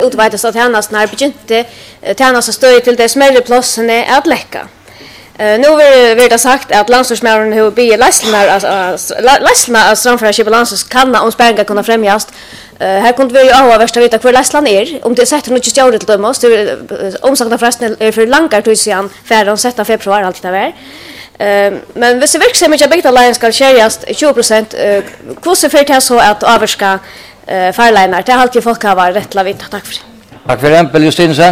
utvedes att tjänast när begynte tjänast stöd till det smärre plåsen att läcka. Nu vill det sagt att landstorsmären har be läslarna av strandföra kibalansens kanna om spärringar kunna främjas. Här kunde vi ju avvärsta vita hur läslan om det sätter något stjärde till dem oss. Omsakna förresten är för långt tid sedan färden 6 februari allt det där. Men hvis verksamheten i Bygdalagen skal skärjas 20%, hur ser det så att avvärska farlinar? Det har alltid folk har varit rätt la vita. Tack för det. Tack för exempel Justinsen.